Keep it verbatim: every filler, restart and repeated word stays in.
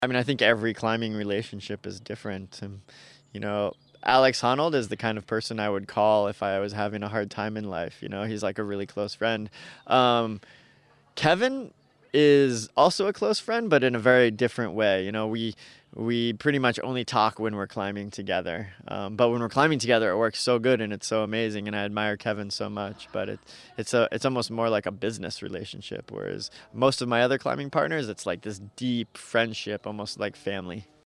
I mean, I think every climbing relationship is different. Um, you know, Alex Honnold is the kind of person I would call if I was having a hard time in life. You know, he's like a really close friend. Um, Kevin is also a close friend, but in a very different way. You know, we we pretty much only talk when we're climbing together. Um, but when we're climbing together, it works so good and it's so amazing, and I admire Kevin so much. But it it's a it's almost more like a business relationship, whereas most of my other climbing partners, it's like this deep friendship, almost like family.